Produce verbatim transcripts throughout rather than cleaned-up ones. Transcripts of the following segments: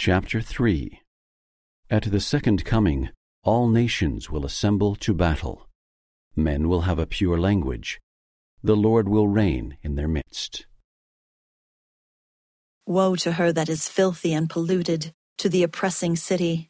Chapter three. At the second coming, all nations will assemble to battle. Men will have a pure language. The Lord will reign in their midst. Woe to her that is filthy and polluted, to the oppressing city.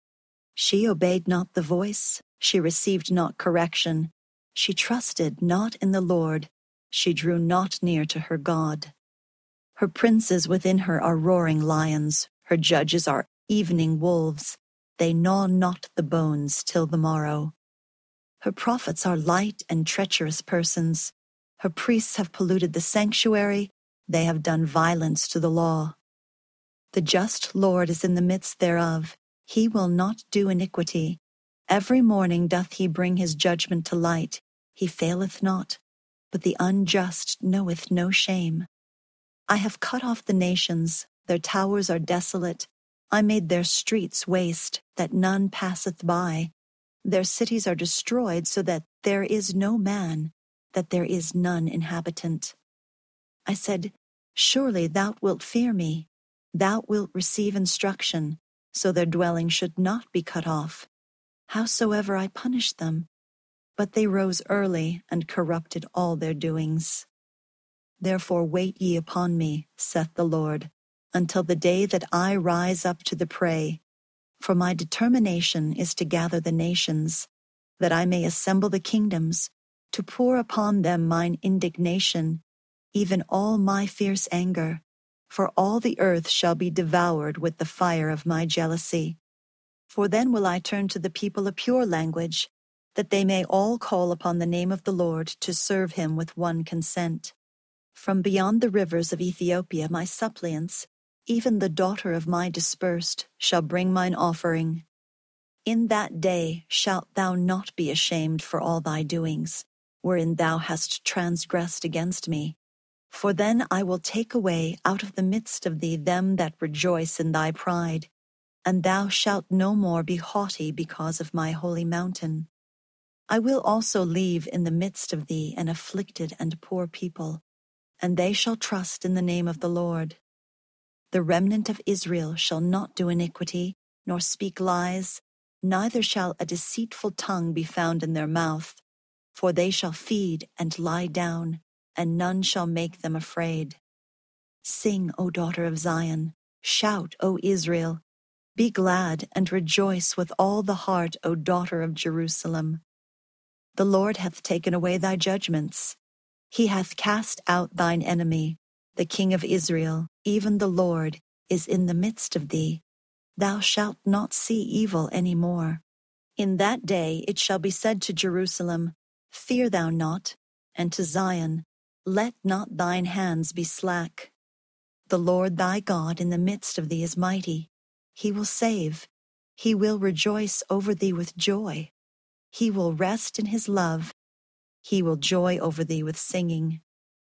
She obeyed not the voice, she received not correction. She trusted not in the Lord, she drew not near to her God. Her princes within her are roaring lions, her judges are evening wolves. They gnaw not the bones till the morrow. Her prophets are light and treacherous persons. Her priests have polluted the sanctuary, they have done violence to the law. The just Lord is in the midst thereof, he will not do iniquity. Every morning doth he bring his judgment to light, he faileth not, but the unjust knoweth no shame. I have cut off the nations, their towers are desolate. I made their streets waste, that none passeth by. Their cities are destroyed, so that there is no man, that there is none inhabitant. I said, Surely thou wilt fear me, thou wilt receive instruction, so their dwelling should not be cut off. Howsoever I punished them, but they rose early and corrupted all their doings. Therefore wait ye upon me, saith the Lord, until the day that I rise up to the prey. For my determination is to gather the nations, that I may assemble the kingdoms, to pour upon them mine indignation, even all my fierce anger, for all the earth shall be devoured with the fire of my jealousy. For then will I turn to the people a pure language, that they may all call upon the name of the Lord to serve him with one consent. From beyond the rivers of Ethiopia my suppliants, even the daughter of my dispersed, shall bring mine offering. In that day shalt thou not be ashamed for all thy doings, wherein thou hast transgressed against me. For then I will take away out of the midst of thee them that rejoice in thy pride, and thou shalt no more be haughty because of my holy mountain. I will also leave in the midst of thee an afflicted and poor people, and they shall trust in the name of the Lord. The remnant of Israel shall not do iniquity, nor speak lies, neither shall a deceitful tongue be found in their mouth. For they shall feed and lie down, and none shall make them afraid. Sing, O daughter of Zion, shout, O Israel. Be glad and rejoice with all the heart, O daughter of Jerusalem. The Lord hath taken away thy judgments. He hath cast out thine enemy. The King of Israel, even the Lord, is in the midst of thee. Thou shalt not see evil any more. In that day it shall be said to Jerusalem, Fear thou not, and to Zion, Let not thine hands be slack. The Lord thy God in the midst of thee is mighty. He will save. He will rejoice over thee with joy. He will rest in his love. He will joy over thee with singing.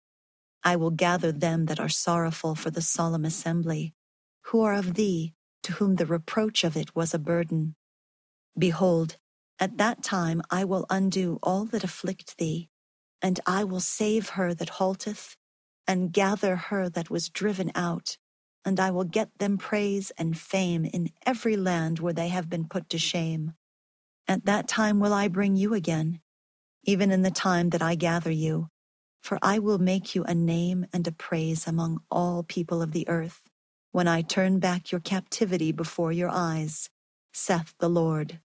I will gather them that are sorrowful for the solemn assembly, who are of thee, to whom the reproach of it was a burden. Behold, at that time I will undo all that afflict thee, and I will save her that halteth, and gather her that was driven out, and I will get them praise and fame in every land where they have been put to shame. At that time will I bring you again, even in the time that I gather you, for I will make you a name and a praise among all people of the earth, when I turn back your captivity before your eyes, saith the Lord.